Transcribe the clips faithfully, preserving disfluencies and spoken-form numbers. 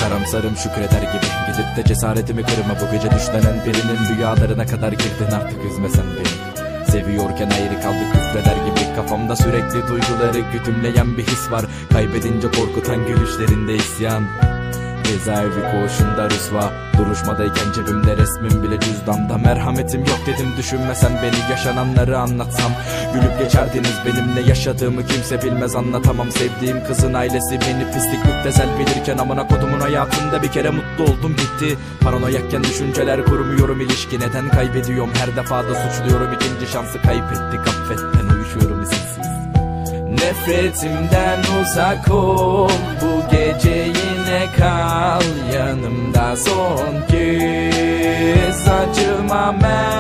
Karamsarım şükreder gibi, gidip de cesaretimi kırma. Bu gece düşlenen birinin rüyalarına kadar girdin, artık üzmesen beni. Seviyorken ayrı kaldık küfreder gibi. Kafamda sürekli duyguları güdümleyen bir his var. Kaybedince korkutan gülüşlerinde isyan. Cezaevi koğuşunda rüsva, duruşmadayken cebimde resmim bile cüzdanda. Merhametim yok dedim, düşünmesen beni, yaşananları anlatsam. Gülüp geçerdiniz, benimle yaşadığımı kimse bilmez, anlatamam. Sevdiğim kızın ailesi beni pislik müptezel bilirken, amına kodumun hayatında bir kere mutlu oldum gitti. Paranoyakken düşünceler kurmuyorum, ilişki neden kaybediyorum, her defada suçluyorum. İkinci şansı kaybettik, affetten uyuşuyorum izinsiz. Nefretimden uzak ol, bu gece yine kal yanımda son kez. Acıma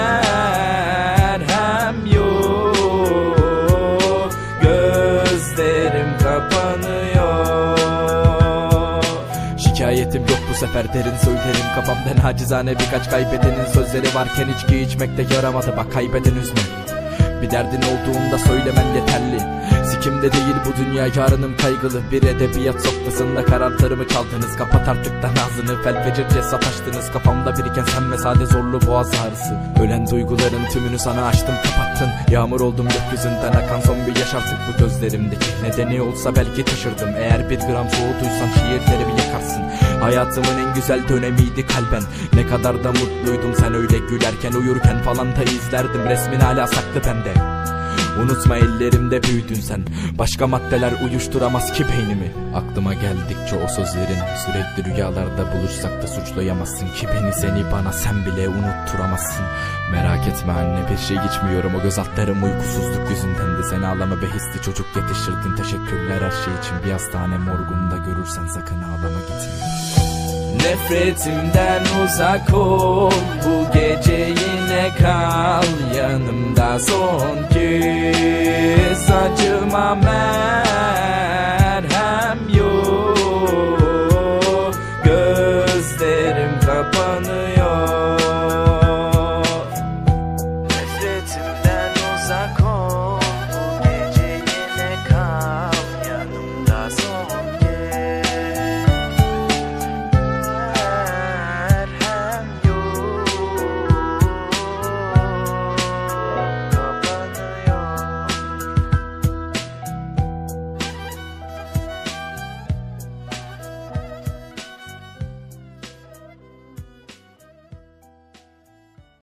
merhem yok, gözlerim kapanıyor. Şikayetim yok bu sefer, derin söylerim kafamdan acizane. Birkaç kaybedenin sözleri varken içki içmekte yaramadı, bak kaybeden üzme. Bir derdin olduğunda söylemen yeterli. Sikimde değil bu dünya, yarınım kaygılı. Bir edebiyat sofrasında kararlarımı çaldınız. Kapat artık da ağzını, felfecirce sataştınız. Kafamda biriken sen mesade, zorlu boğaz ağrısı. Ölen duyguların tümünü sana açtım, kapattın. Yağmur oldum gökyüzünden akan son bir yaş artık bu gözlerimdeki. Nedeni olsa belki taşırdım. Eğer bir gram soğuduysan şiirlerimi yakarsın. Hayatımın en güzel dönemiydi kalben. Ne kadar da mutluydum sen öyle gülerken. Uyurken falan da izlerdim, resmin hala saklı bende. Unutma ellerimde büyüdün sen, başka maddeler uyuşturamaz ki beynimi. Aklıma geldikçe o sözlerin, sürekli rüyalarda buluşsak da suçlayamazsın ki beni. Seni bana sen bile unutturamazsın. Merak etme anne, bir şey içmiyorum, o göz altlarım uykusuzluk yüzündendi. Sen ağlama behisli çocuk yetiştirdin, teşekkürler her şey için. Bir hastane morgunda görürsen sakın ağlama, gitme. Nefretimden uzak ol, bu gece yine kal yanımda son kez.